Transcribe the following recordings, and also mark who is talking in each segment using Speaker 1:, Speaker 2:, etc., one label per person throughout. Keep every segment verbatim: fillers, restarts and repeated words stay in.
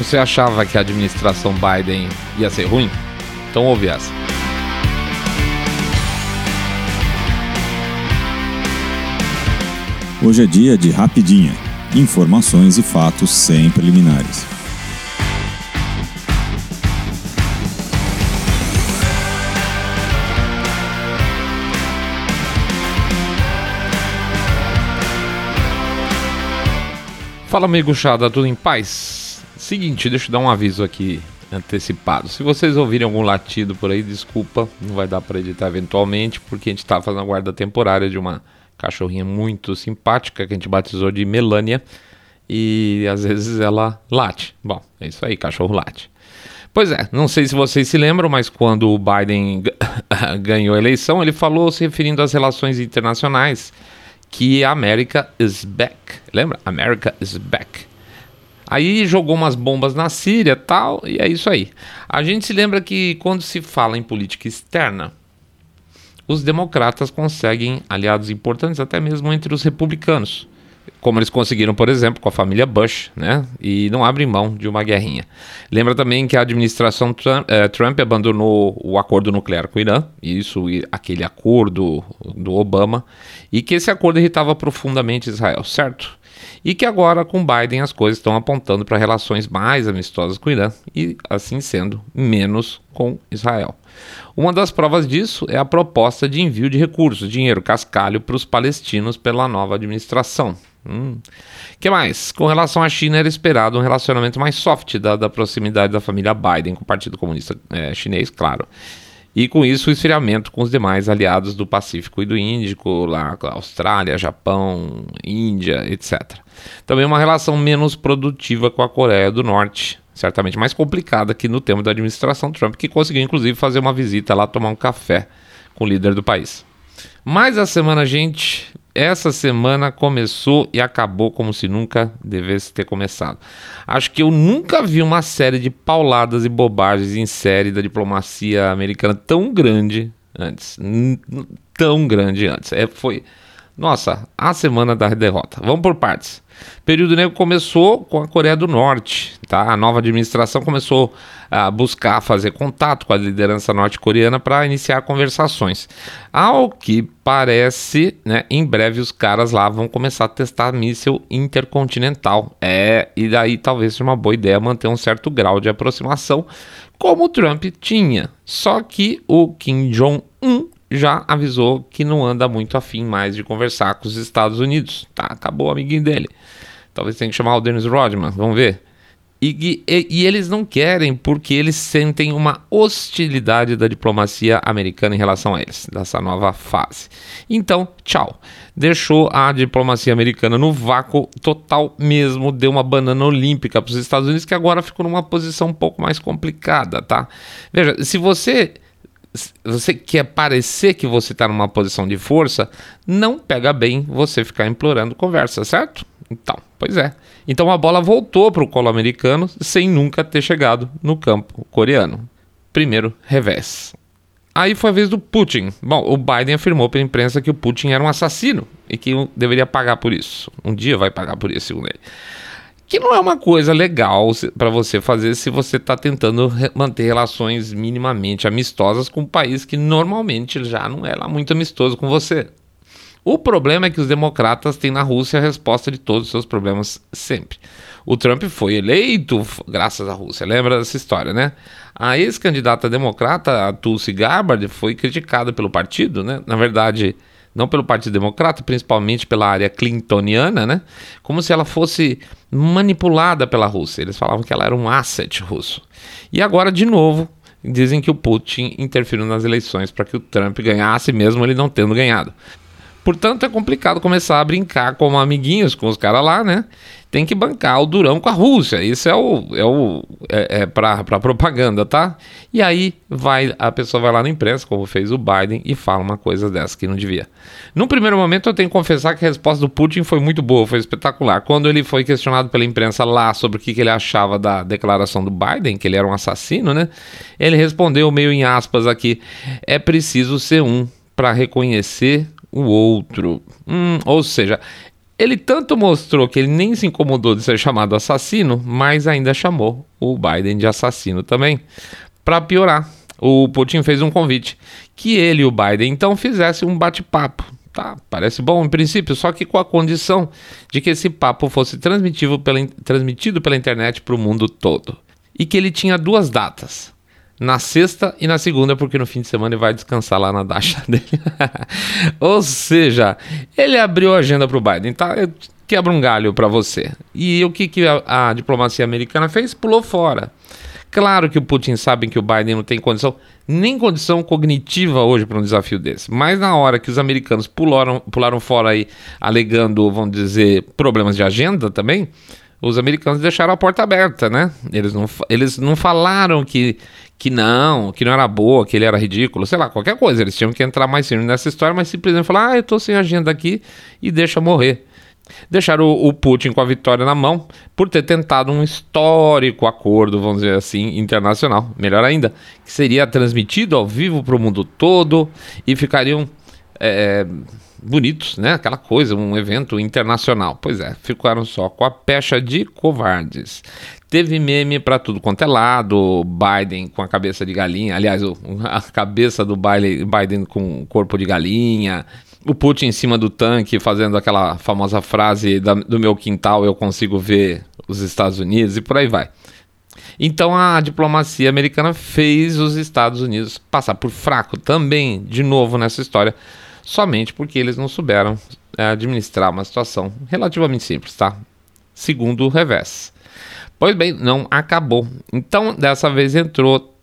Speaker 1: Você achava que a administração Biden ia ser ruim? Então ouve essa.
Speaker 2: Hoje é dia de Rapidinha. Informações e fatos sem preliminares.
Speaker 1: Fala, amigo chata, tudo em paz? Seguinte, deixa eu dar um aviso aqui antecipado. Se vocês ouvirem algum latido por aí, desculpa, não vai dar para editar eventualmente, porque a gente tá fazendo a guarda temporária de uma cachorrinha muito simpática que a gente batizou de Melania e às vezes ela late. Bom, é isso aí, cachorro late. Pois é, não sei se vocês se lembram, mas quando o Biden ganhou a eleição, ele falou se referindo às relações internacionais que America is back. Lembra? America is back. Aí jogou umas bombas na Síria e tal, e é isso aí. A gente se lembra que quando se fala em política externa, os democratas conseguem aliados importantes até mesmo entre os republicanos, como eles conseguiram, por exemplo, com a família Bush, né? E não abrem mão de uma guerrinha. Lembra também que a administração Trump, eh, Trump abandonou o acordo nuclear com o Irã, isso e aquele acordo do Obama, e que esse acordo irritava profundamente Israel, certo? E que agora com Biden as coisas estão apontando para relações mais amistosas com o Irã e, assim sendo, menos com Israel. Uma das provas disso é a proposta de envio de recursos, dinheiro, cascalho para os palestinos pela nova administração. Hum. Que mais? Com relação à China, era esperado um relacionamento mais soft da, da proximidade da família Biden com o Partido Comunista é, Chinês, claro. E com isso o esfriamento com os demais aliados do Pacífico e do Índico, lá Austrália, Japão, Índia, etcétera. Também uma relação menos produtiva com a Coreia do Norte, certamente mais complicada que no tempo da administração Trump, que conseguiu inclusive fazer uma visita lá, tomar um café com o líder do país. Mas a semana, gente, essa semana começou e acabou como se nunca devesse ter começado. Acho que eu nunca vi uma série de pauladas e bobagens em série da diplomacia americana tão grande antes. N- tão grande antes. É, foi, nossa, a semana da derrota. Vamos por partes. O período negro começou com a Coreia do Norte, tá? A nova administração começou a buscar fazer contato com a liderança norte-coreana para iniciar conversações. Ao que parece, né, em breve os caras lá vão começar a testar míssil intercontinental. É, e daí talvez seja uma boa ideia manter um certo grau de aproximação, como o Trump tinha. Só que o Kim Jong-un já avisou que não anda muito afim mais de conversar com os Estados Unidos. Tá, acabou o amiguinho dele. Talvez tenha que chamar o Dennis Rodman, vamos ver. E, e, e eles não querem porque eles sentem uma hostilidade da diplomacia americana em relação a eles, dessa nova fase. Então, tchau. Deixou a diplomacia americana no vácuo total mesmo, deu uma banana olímpica para os Estados Unidos, que agora ficou numa posição um pouco mais complicada, tá? Veja, se você... você quer parecer que você está numa posição de força, não pega bem você ficar implorando conversa, certo? Então, pois é. Então a bola voltou para o colo americano sem nunca ter chegado no campo coreano. Primeiro revés. Aí foi a vez do Putin. Bom, o Biden afirmou pela imprensa que o Putin era um assassino e que deveria pagar por isso. Um dia vai pagar por isso, segundo ele. Que não é uma coisa legal para você fazer se você está tentando re- manter relações minimamente amistosas com um país que normalmente já não é lá muito amistoso com você. O problema é que os democratas têm na Rússia a resposta de todos os seus problemas sempre. O Trump foi eleito graças à Rússia, lembra dessa história, né? A ex-candidata democrata, a Tulsi Gabbard, foi criticada pelo partido, né? Na verdade, não pelo Partido Democrata, principalmente pela área clintoniana, né? Como se ela fosse manipulada pela Rússia. Eles falavam que ela era um asset russo. E agora, de novo, dizem que o Putin interferiu nas eleições para que o Trump ganhasse, mesmo ele não tendo ganhado. Portanto, é complicado começar a brincar como amiguinhos com os caras lá, né? Tem que bancar o durão com a Rússia. Isso é o é o é, é para para propaganda, tá? E aí vai a pessoa vai lá na imprensa, como fez o Biden, e fala uma coisa dessa que não devia. Num primeiro momento, eu tenho que confessar que a resposta do Putin foi muito boa, foi espetacular. Quando ele foi questionado pela imprensa lá sobre o que, que ele achava da declaração do Biden, que ele era um assassino, né? Ele respondeu meio em aspas aqui: é preciso ser um para reconhecer o outro. Hum, ou seja, Ele tanto mostrou que ele nem se incomodou de ser chamado assassino, mas ainda chamou o Biden de assassino também. Para piorar, o Putin fez um convite que ele e o Biden então fizessem um bate-papo. Tá, parece bom em princípio, só que com a condição de que esse papo fosse transmitido pela, transmitido pela internet para o mundo todo. E que ele tinha duas datas, na sexta e na segunda, porque no fim de semana ele vai descansar lá na dacha dele. Ou seja, ele abriu a agenda para o Biden, tá? Eu quebro um galho para você. E o que, que a, a diplomacia americana fez? Pulou fora. Claro que o Putin sabe que o Biden não tem condição, nem condição cognitiva hoje para um desafio desse. Mas na hora que os americanos pularam, pularam fora aí, alegando, vamos dizer, problemas de agenda também, os americanos deixaram a porta aberta, né? Eles não, eles não falaram que, que não, que não era boa, que ele era ridículo, sei lá, qualquer coisa. Eles tinham que entrar mais firme nessa história, mas simplesmente falar, ah, eu tô sem agenda aqui e deixa morrer. Deixaram o, o Putin com a vitória na mão por ter tentado um histórico acordo, vamos dizer assim, internacional. Melhor ainda, que seria transmitido ao vivo para o mundo todo e ficariam é, bonitos, né? Aquela coisa, um evento internacional. Pois é, ficaram só com a pecha de covardes. Teve meme para tudo quanto é lado, Biden com a cabeça de galinha, aliás, o, a cabeça do Biden, Biden com o corpo de galinha, o Putin em cima do tanque fazendo aquela famosa frase da, do meu quintal eu consigo ver os Estados Unidos e por aí vai. Então a diplomacia americana fez os Estados Unidos passar por fraco também, de novo nessa história, somente porque eles não souberam é, administrar uma situação relativamente simples, tá? Segundo o revés. Pois bem, não acabou. Então dessa vez entrou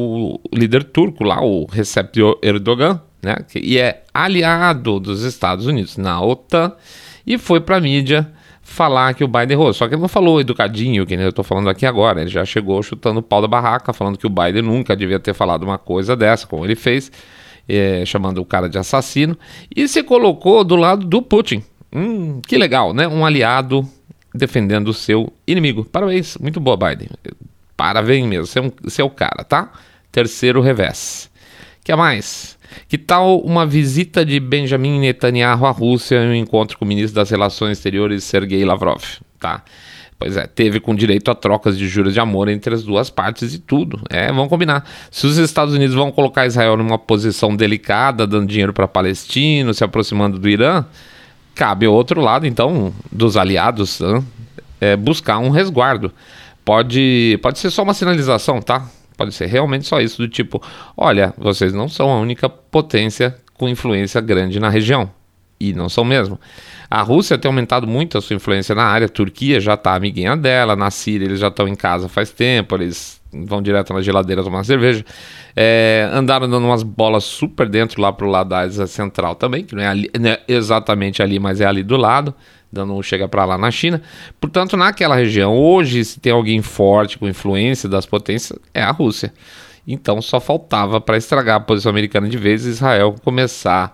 Speaker 1: o líder turco lá, o Recep Erdogan, né, que, e é aliado dos Estados Unidos na OTAN, e foi para a mídia falar que o Biden errou. Só que ele não falou educadinho, que nem eu estou falando aqui agora. Ele já chegou chutando o pau da barraca, falando que o Biden nunca devia ter falado uma coisa dessa, como ele fez, é, chamando o cara de assassino, e se colocou do lado do Putin. Hum, que legal, né? Um aliado defendendo o seu inimigo. Parabéns, muito boa, Biden. Parabéns mesmo, você é, um, você é o cara, tá? Terceiro revés. Que mais? Que tal uma visita de Benjamin Netanyahu à Rússia e um encontro com o ministro das Relações Exteriores, Sergei Lavrov, tá? Pois é, teve com direito a trocas de juras de amor entre as duas partes e tudo. É, vamos combinar. Se os Estados Unidos vão colocar Israel numa posição delicada, dando dinheiro para palestinos, se aproximando do Irã, cabe ao outro lado, então, dos aliados, né, é, buscar um resguardo. Pode, pode ser só uma sinalização, tá? Pode ser realmente só isso, do tipo, olha, vocês não são a única potência com influência grande na região. E não são mesmo. A Rússia tem aumentado muito a sua influência na área, a Turquia já está amiguinha dela, na Síria eles já estão em casa faz tempo, eles vão direto na geladeira tomar cerveja. É, andaram dando umas bolas super dentro lá pro lado da Ásia Central também, que não é, ali, não é exatamente ali, mas é ali do lado, dando um chega para lá na China. Portanto, naquela região, hoje, se tem alguém forte com influência das potências, é a Rússia. Então, só faltava para estragar a posição americana de vez Israel começar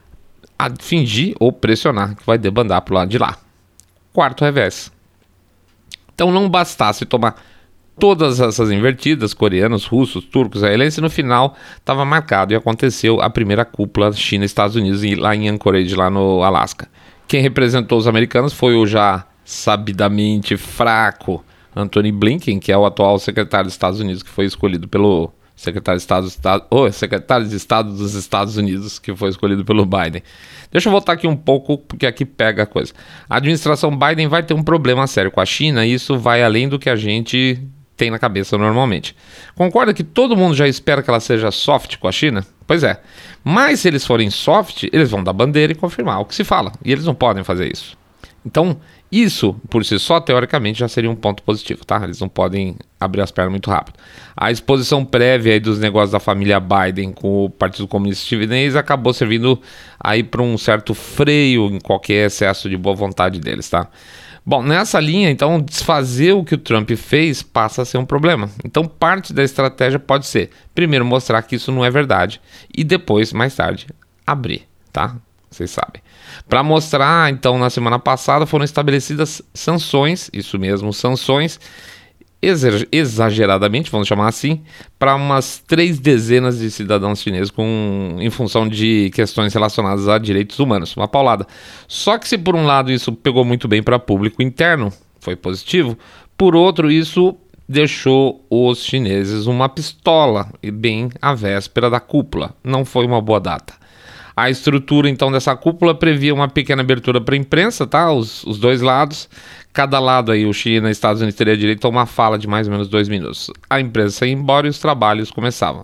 Speaker 1: a fingir ou pressionar que vai debandar pro lado de lá. Quarto revés. Então, não bastasse tomar todas essas invertidas, coreanos, russos, turcos, israelenses, no final estava marcado e aconteceu a primeira cúpula China-Estados Unidos lá em Anchorage, lá no Alasca. Quem representou os americanos foi o já sabidamente fraco Antony Blinken, que é o atual secretário dos Estados Unidos, que foi escolhido pelo secretário de Estado, Estado oh, secretário de Estado dos Estados Unidos, que foi escolhido pelo Biden. Deixa eu voltar aqui um pouco, porque aqui pega a coisa. A administração Biden vai ter um problema sério com a China, e isso vai além do que a gente tem na cabeça normalmente. Concorda que todo mundo já espera que ela seja soft com a China? Pois é. Mas se eles forem soft, eles vão dar bandeira e confirmar o que se fala. E eles não podem fazer isso. Então, isso, por si só, teoricamente, já seria um ponto positivo, tá? Eles não podem abrir as pernas muito rápido. A exposição prévia aí dos negócios da família Biden com o Partido Comunista Chinês acabou servindo aí para um certo freio em qualquer excesso de boa vontade deles, tá? Bom, nessa linha, então, desfazer o que o Trump fez passa a ser um problema. Então, parte da estratégia pode ser, primeiro, mostrar que isso não é verdade e depois, mais tarde, abrir, tá? Vocês sabem. Para mostrar, então, na semana passada foram estabelecidas sanções, isso mesmo, sanções, exageradamente, vamos chamar assim, para umas três dezenas de cidadãos chineses com, em função de questões relacionadas a direitos humanos, uma paulada. Só que se por um lado isso pegou muito bem para público interno, foi positivo, por outro isso deixou os chineses uma pistola, e bem à véspera da cúpula, não foi uma boa data. A estrutura, então, dessa cúpula previa uma pequena abertura para a imprensa, tá? Os, os dois lados. Cada lado aí, o China e os Estados Unidos teria direito a uma fala de mais ou menos dois minutos. A imprensa ia embora e os trabalhos começavam.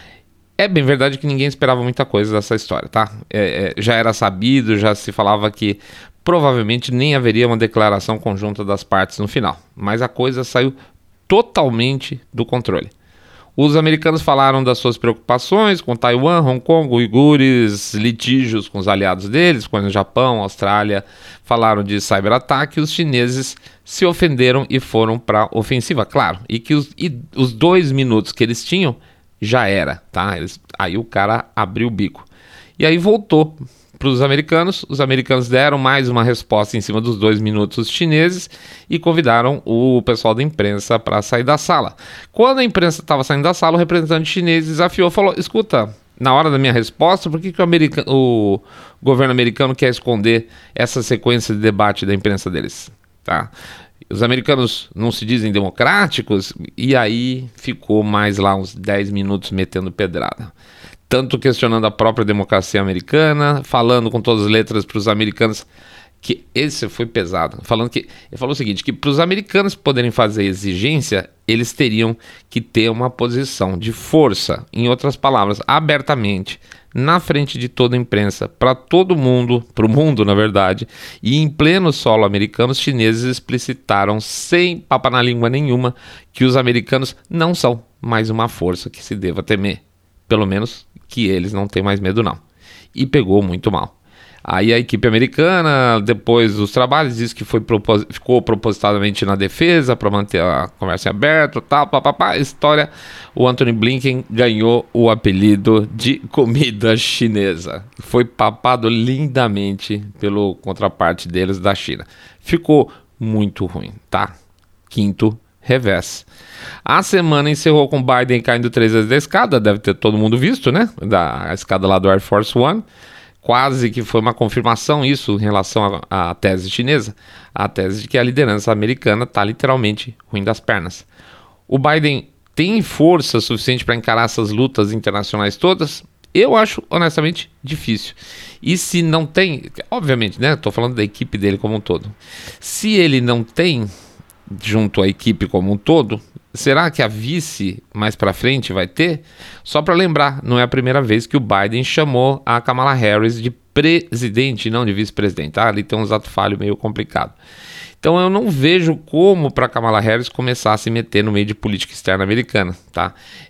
Speaker 1: É bem verdade que ninguém esperava muita coisa dessa história, tá? É, é, já era sabido, já se falava que provavelmente nem haveria uma declaração conjunta das partes no final. Mas a coisa saiu totalmente do controle. Os americanos falaram das suas preocupações com Taiwan, Hong Kong, uigures, litígios com os aliados deles, com o Japão, Austrália, falaram de cyberataque, e os chineses se ofenderam e foram para a ofensiva, claro, e que os, e os dois minutos que eles tinham já era, tá? Eles, aí o cara abriu o bico. E aí voltou para os americanos, os americanos deram mais uma resposta em cima dos dois minutos chineses e convidaram o pessoal da imprensa para sair da sala. Quando a imprensa estava saindo da sala, o representante chinês desafiou, falou, escuta, na hora da minha resposta, por que, que o, america- o governo americano quer esconder essa sequência de debate da imprensa deles? Tá? Os americanos não se dizem democráticos? E aí ficou mais lá uns dez minutos metendo pedrada. Tanto questionando a própria democracia americana, falando com todas as letras para os americanos, que esse foi pesado, falando que, ele falou o seguinte, que para os americanos poderem fazer exigência, eles teriam que ter uma posição de força, em outras palavras, abertamente, na frente de toda a imprensa, para todo mundo, para o mundo na verdade, e em pleno solo americano, os chineses explicitaram sem papa na língua nenhuma que os americanos não são mais uma força que se deva temer, pelo menos que eles não têm mais medo não, e pegou muito mal. Aí a equipe americana, depois dos trabalhos, disse que foi propos- ficou propositadamente na defesa para manter a conversa aberta, tal, papapá, história, o Antony Blinken ganhou o apelido de comida chinesa, foi papado lindamente pelo contraparte deles da China, ficou muito ruim, tá? Quinto revés. A semana encerrou com Biden caindo três vezes da escada, deve ter todo mundo visto, né? Da a escada lá do Air Force One. Quase que foi uma confirmação isso em relação à tese chinesa, a tese de que a liderança americana está literalmente ruim das pernas. O Biden tem força suficiente para encarar essas lutas internacionais todas? Eu acho, honestamente, difícil. E se não tem, obviamente, né? Estou falando da equipe dele como um todo. Se ele não tem, junto à equipe como um todo, será que a vice mais para frente vai ter? Só para lembrar, não é a primeira vez que o Biden chamou a Kamala Harris de presidente, não de vice-presidente, tá? Ali tem um ato falho meio complicado. Então eu não vejo como para Kamala Harris começar a se meter no meio de política externa americana, tá?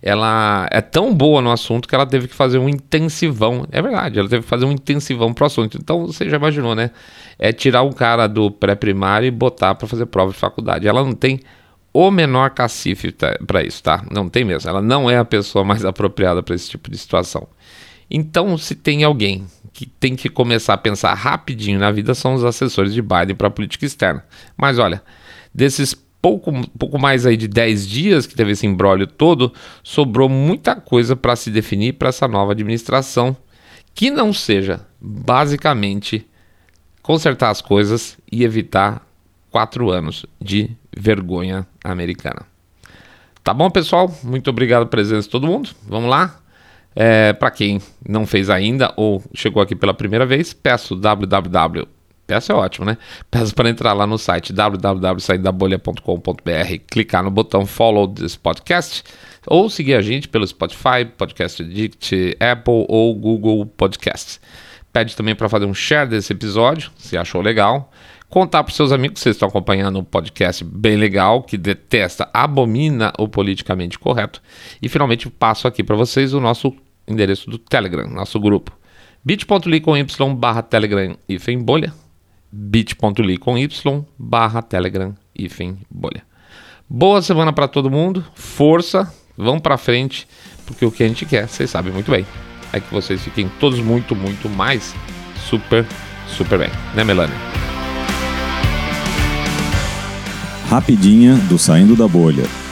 Speaker 1: Ela é tão boa no assunto que ela teve que fazer um intensivão, é verdade, ela teve que fazer um intensivão pro assunto. Então você já imaginou, né? É tirar um cara do pré-primário e botar para fazer prova de faculdade. Ela não tem o menor cacife para isso, tá? Não tem mesmo. Ela não é a pessoa mais apropriada para esse tipo de situação. Então, se tem alguém que tem que começar a pensar rapidinho na vida, são os assessores de Biden para a política externa. Mas olha, desses pouco, pouco mais aí de dez dias que teve esse imbróglio todo, sobrou muita coisa para se definir para essa nova administração, que não seja, basicamente, consertar as coisas e evitar quatro anos de vergonha americana. Tá bom, pessoal? Muito obrigado pela presença de todo mundo. Vamos lá? É, para quem não fez ainda ou chegou aqui pela primeira vez, peço www. Peço é ótimo, né? Peço para entrar lá no site w w w ponto sair da bolha ponto com ponto b r, clicar no botão Follow this podcast ou seguir a gente pelo Spotify, Podcast Addict, Apple ou Google Podcasts. Pede também para fazer um share desse episódio, se achou legal. Contar para os seus amigos que vocês estão acompanhando um podcast bem legal, que detesta, abomina o politicamente correto. E finalmente passo aqui para vocês o nosso endereço do Telegram, nosso grupo. bit.ly com y barra Telegram hífen bolha. bit.ly com y barra Telegram hífen bolha. Boa semana para todo mundo, força, vamos para frente, porque o que a gente quer, vocês sabem muito bem, é que vocês fiquem todos muito, muito mais super, super bem. Né, Melania?
Speaker 2: Rapidinha do Saindo da Bolha.